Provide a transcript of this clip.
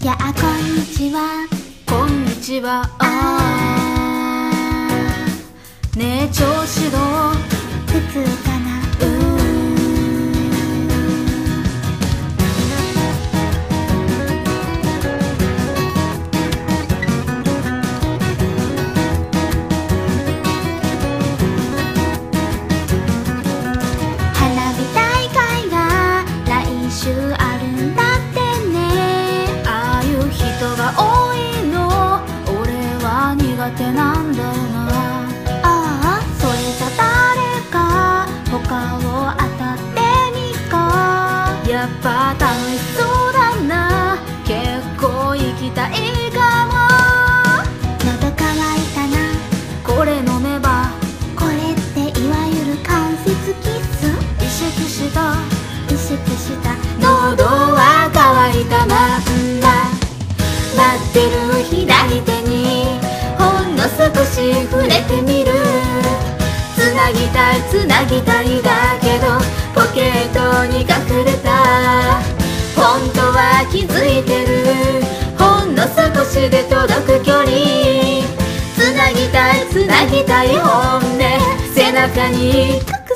やあこんにちは。 こんにちは。ねえ調子どう？ 普通かな。花火大会が来週あるんだってね。 ああいう人が多いの俺は苦手なんだよな。 ああ、それじゃ誰か他を当たってみっか。 やっぱ楽しそうだな。結構行きたいかも。 喉乾いたな。 これ飲めばこれっていわゆる関節キス。 意識した意識した喉は乾いたまんま。待ってる左手にほんの少し触れてみる。つなぎたいつなぎたいだけどポケットに隠れた。本当は気づいてる。ほんの少しで届く距離。つなぎたいつなぎたい本音背中に